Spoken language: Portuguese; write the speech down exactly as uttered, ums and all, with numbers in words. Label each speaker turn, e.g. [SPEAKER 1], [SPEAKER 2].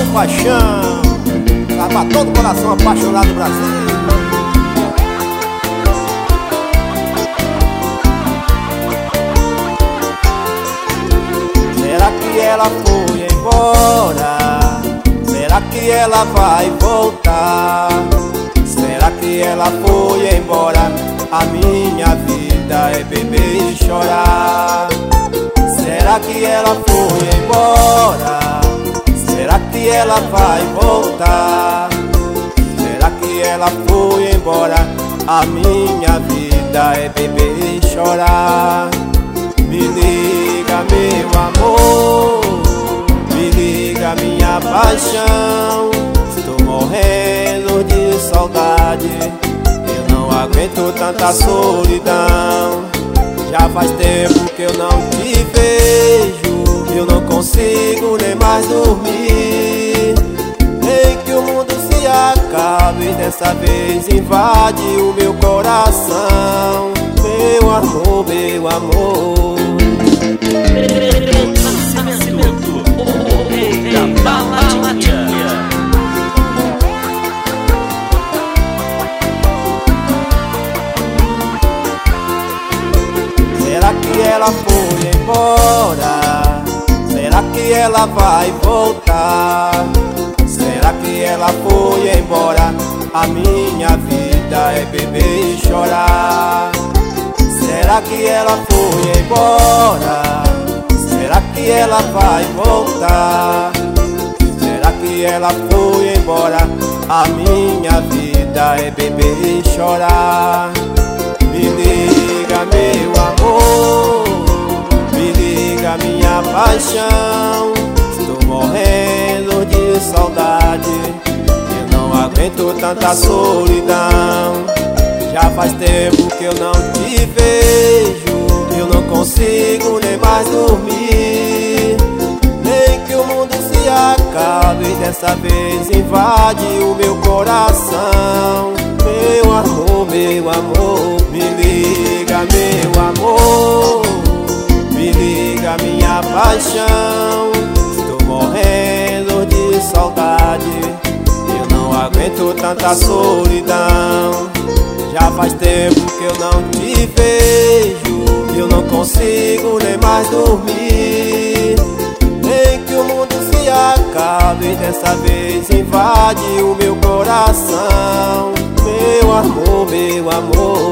[SPEAKER 1] paixão, tá pra todo coração apaixonado do Brasil. Será que ela foi embora? Será que ela vai voltar? Será que ela foi embora? A minha vida é beber e chorar. Será que ela foi embora? Será que ela vai voltar? Será que ela foi embora? A minha vida é beber e chorar. Me liga, meu amor, me liga, minha paixão. Estou morrendo de saudade, eu não aguento tanta solidão. Já faz tempo que eu não te vejo, eu não consigo nem mais dormir. Nem que o mundo se acabe, dessa vez invade o meu coração. Meu amor, meu amor.
[SPEAKER 2] Nascimento, o rei da baladinha.
[SPEAKER 1] Será que ela foi embora? Será que ela vai voltar? Será que ela foi embora? A minha vida é beber e chorar. Será que ela foi embora? Será que ela vai voltar? Será que ela foi embora? A minha vida é beber e chorar. Me liga, meu amor, me liga, minha paixão. Estou morrendo de saudade, eu não aguento tanta solidão. Já faz tempo que eu não te vejo, eu não consigo nem mais dormir. Nem que o mundo se acabe, dessa vez invade o meu coração. Meu amor, meu amor, me liga, meu amor, me liga, minha paixão. Estou morrendo de saudade, eu não aguento tanta solidão. Já faz tempo que eu não te vejo, eu não consigo nem mais dormir. Nem que o mundo se acabe, dessa vez invade o meu coração. Meu amor, meu amor.